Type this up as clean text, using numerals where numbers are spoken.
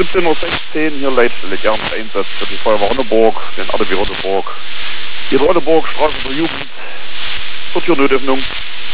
15:16 hier Leitstelle Einsatz für die Feuerwehr Ronneburg, den ADW Ronneburg. Die Ronneburg, Straße der Jugend, zur Türnötöffnung.